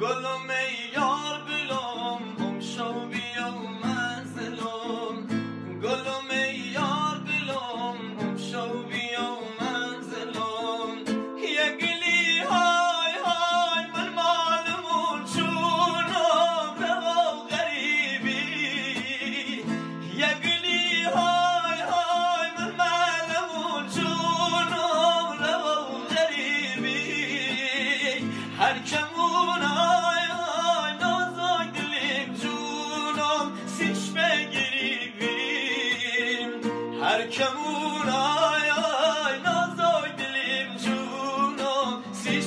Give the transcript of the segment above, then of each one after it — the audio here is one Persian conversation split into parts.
گلم ای یار گلم گم شو بیا منزلم گلم ای یار گلم گم شو بیا منزلم یه گلی های های من مالمون چونم روا غریبی یه گلی های های من مالمون چونم روا غریبی هر کمون آی آی نازای دلیم جونم سیش بگیریم هر کمون آی آی نازای دلیم جونم سیش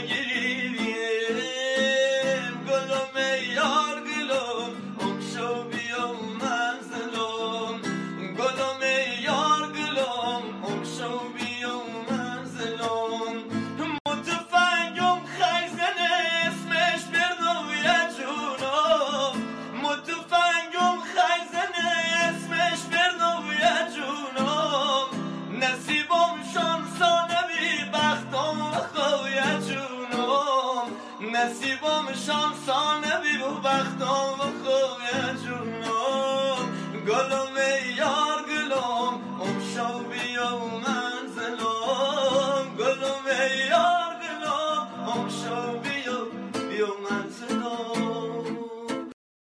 بگیریم گلم ای یار گلم امشو بیا منزلم گلم ای یار گلم امشو بیا منزلم متفنگم خیزن اسمش برنوی جونم متفنگم خیزن اسمش برنوی جونم نصیبم شانسانه بی بختم خوی جونم نصیبم شانسانه بی بختم خوی جونم گلم ای یار گلم